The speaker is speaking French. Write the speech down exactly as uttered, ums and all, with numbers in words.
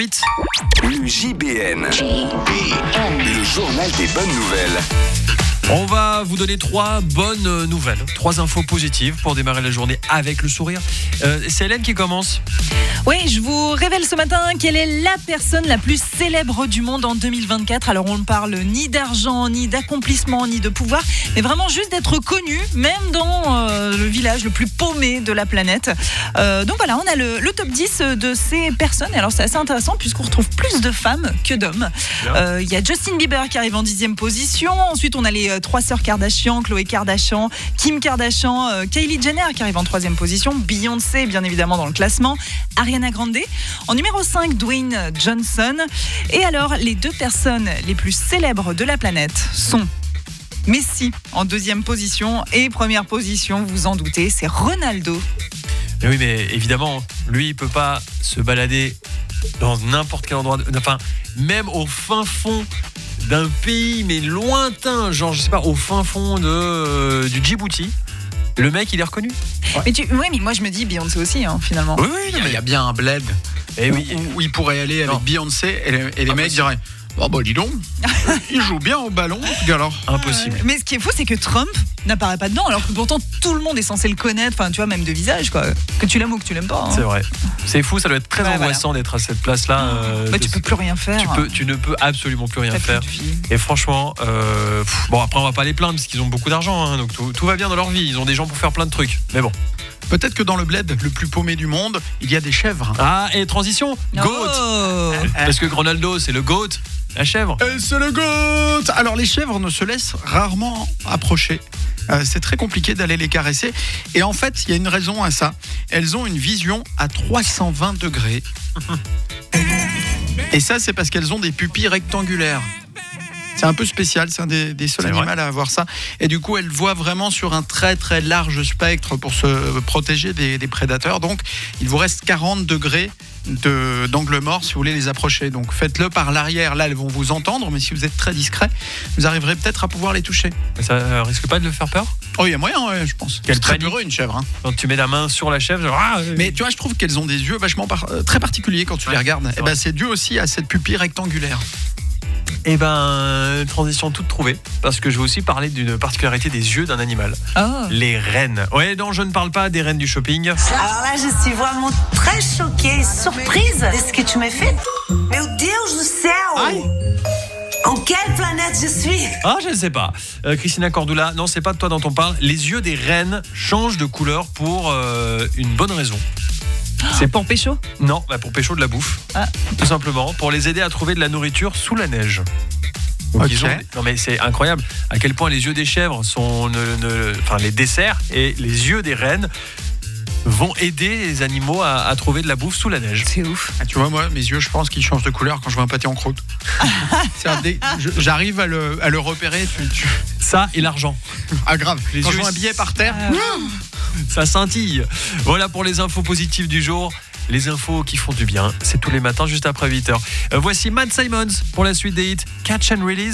vite. Le J B N. J B N. Le journal des bonnes nouvelles. On va vous donner trois bonnes nouvelles, trois infos positives pour démarrer la journée avec le sourire. Euh, c'est Hélène qui commence. Oui, je vous révèle ce matin quelle est la personne la plus célèbre du monde en deux mille vingt-quatre. Alors on ne parle ni d'argent, ni d'accomplissement, ni de pouvoir, mais vraiment juste d'être connu, même dans euh, le village le plus paumé de la planète. Euh, donc voilà, on a le, le top dix de ces personnes. Alors c'est assez intéressant puisqu'on retrouve plus de femmes que d'hommes. Il euh, y a Justin Bieber qui arrive en dixième position. Ensuite on a les euh, trois sœurs Kardashian, Khloé Kardashian, Kim Kardashian, euh, Kylie Jenner qui arrive en troisième position. Beyoncé bien évidemment dans le classement. Ariana Grande. En numéro cinq, Dwayne Johnson. Et alors, les deux personnes les plus célèbres de la planète sont Messi en deuxième position et première position, vous vous en doutez, c'est Ronaldo. Mais oui, mais évidemment, lui, il peut pas se balader dans n'importe quel endroit, enfin, même au fin fond d'un pays, mais lointain, genre, je sais pas, au fin fond de, euh, du Djibouti. Le mec, il est reconnu. Ouais. Mais, tu, ouais, mais moi, je me dis Beyoncé aussi, hein, finalement. Oui, oui, il y, a, il y a bien un bled et où, oui. où, où il pourrait aller avec non. Beyoncé et les, et les ah, mecs diraient oh bah dis donc, il joue bien au ballon, alors. Impossible. Euh, mais ce qui est fou, c'est que Trump n'apparaît pas dedans, alors que pourtant tout le monde est censé le connaître, enfin tu vois, même de visage, quoi. Que tu l'aimes ou que tu l'aimes pas. Hein. C'est vrai. C'est fou, ça doit être très ouais, angoissant voilà. d'être à cette place-là. Euh, bah, tu peux plus rien faire. Tu, peux, tu ne peux absolument plus rien T'as faire. Plus et franchement, euh, pff, bon après on va pas les plaindre parce qu'ils ont beaucoup d'argent, hein, donc tout, tout va bien dans leur vie. Ils ont des gens pour faire plein de trucs. Mais bon. Peut-être que dans le bled le plus paumé du monde, il y a des chèvres. Ah, et transition, oh. goat. Parce que Ronaldo, c'est le goat, la chèvre. Et c'est le goat. Alors les chèvres ne se laissent rarement approcher. Euh, c'est très compliqué d'aller les caresser. Et en fait, il y a une raison à ça. Elles ont une vision à trois cent vingt degrés. Et ça, c'est parce qu'elles ont des pupilles rectangulaires. C'est un peu spécial, c'est un des, des seuls animaux à avoir ça. Et du coup, elle voit vraiment sur un très très large spectre pour se protéger des, des prédateurs. Donc, il vous reste quarante degrés de, d'angle mort si vous voulez les approcher. Donc, faites-le par l'arrière. Là, elles vont vous entendre, mais si vous êtes très discret, vous arriverez peut-être à pouvoir les toucher. Mais ça euh, risque pas de le faire peur ? Oh, il y a moyen, ouais, je pense. Quelle c'est très peureux, une chèvre. Hein. Quand tu mets la main sur la chèvre, genre, ah, mais tu vois, je trouve qu'elles ont des yeux vachement par, euh, très particuliers quand tu ouais, les regardes. Et ben, c'est dû aussi à cette pupille rectangulaire. Eh ben, transition toute trouvée, parce que je vais aussi parler d'une particularité des yeux d'un animal. Oh. Les rennes. Ouais, non, je ne parle pas des rennes du shopping. Alors là, je suis vraiment très choquée, surprise de ce que tu m'as fait. Meu Deus do céu! Aïe. En quelle planète je suis? Ah, je ne sais pas. Euh, Christina Cordula, non, c'est pas de toi dont on parle. Les yeux des rennes changent de couleur pour euh, une bonne raison. C'est pour pécho ? Non, bah pour pécho de la bouffe. Ah. Tout simplement, pour les aider à trouver de la nourriture sous la neige. Donc okay. ils ont... Non mais c'est incroyable à quel point les yeux des chèvres sont ne, ne... enfin les desserts et les yeux des rennes vont aider les animaux à, à trouver de la bouffe sous la neige. C'est ouf. Ah, tu vois, moi, mes yeux, je pense qu'ils changent de couleur quand je vois un pâté en croûte. C'est un dé... je, j'arrive à le, à le repérer. Tu, tu... Ça et l'argent. Ah grave. Les quand yeux... je vois un billet par terre. Euh... Ça scintille. Voilà pour les infos positives du jour. Les infos qui font du bien, c'est tous les matins juste après huit heures. Euh, voici Matt Simons pour la suite des hits Catch and Release.